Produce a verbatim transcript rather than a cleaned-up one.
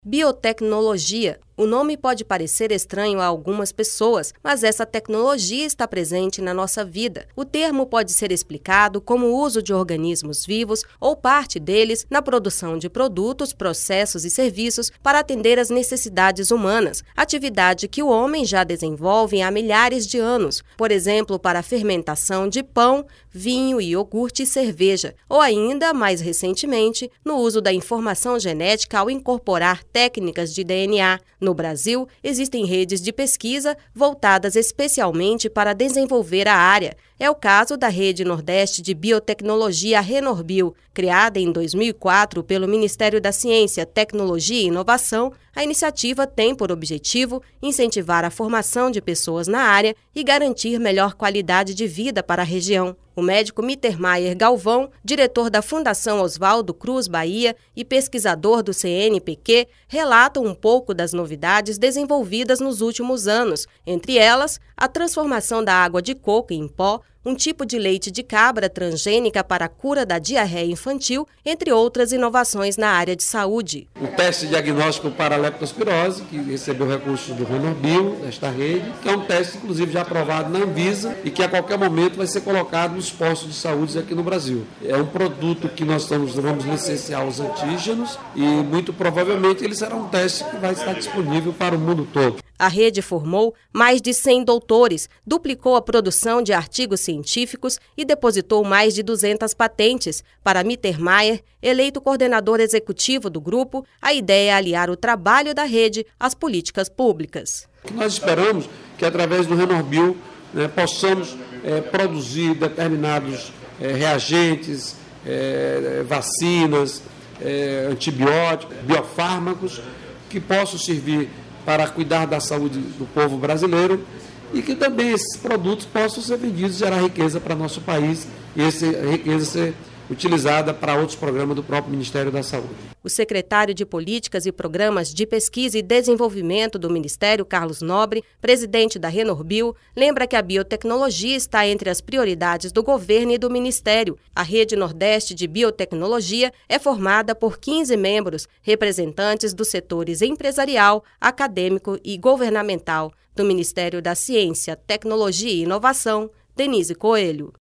Biotecnologia. O nome pode parecer estranho a algumas pessoas, mas essa tecnologia está presente na nossa vida. O termo pode ser explicado como o uso de organismos vivos ou parte deles na produção de produtos, processos e serviços para atender às necessidades humanas, atividade que o homem já desenvolve há milhares de anos, por exemplo, para a fermentação de pão, vinho, iogurte e cerveja, ou ainda, mais recentemente, no uso da informação genética ao incorporar técnicas de D N A. No Brasil, existem redes de pesquisa voltadas especialmente para desenvolver a área. É o caso da Rede Nordeste de Biotecnologia Renorbio, criada em dois mil e quatro pelo Ministério da Ciência, Tecnologia e Inovação. A iniciativa tem por objetivo incentivar a formação de pessoas na área e garantir melhor qualidade de vida para a região. O médico Mittermaier Galvão, diretor da Fundação Oswaldo Cruz Bahia e pesquisador do C N P Q, relata um pouco das novidades desenvolvidas nos últimos anos, entre elas a transformação da água de coco em pó, um tipo de leite de cabra transgênica para a cura da diarreia infantil, entre outras inovações na área de saúde. O teste diagnóstico para a leptospirose, que recebeu recursos do Renorbio, desta rede, que é um teste, inclusive, já aprovado na Anvisa e que a qualquer momento vai ser colocado nos postos de saúde aqui no Brasil. É um produto que nós estamos, vamos licenciar os antígenos e, muito provavelmente, ele será um teste que vai estar disponível para o mundo todo. A rede formou mais de cem doutores, duplicou a produção de artigos científicos e depositou mais de duzentas patentes. Para Mittermaier, eleito coordenador executivo do grupo, a ideia é aliar o trabalho da rede às políticas públicas. O que nós esperamos que, através do Renorbio, né, possamos é, produzir determinados é, reagentes, é, vacinas, é, antibióticos, biofármacos, que possam servir para cuidar da saúde do povo brasileiro e que também esses produtos possam ser vendidos e gerar riqueza para nosso país e essa riqueza ser utilizada para outros programas do próprio Ministério da Saúde. O secretário de Políticas e Programas de Pesquisa e Desenvolvimento do Ministério, Carlos Nobre, presidente da Renorbio, lembra que a biotecnologia está entre as prioridades do governo e do Ministério. A Rede Nordeste de Biotecnologia é formada por quinze membros, representantes dos setores empresarial, acadêmico e governamental. Do Ministério da Ciência, Tecnologia e Inovação, Denise Coelho.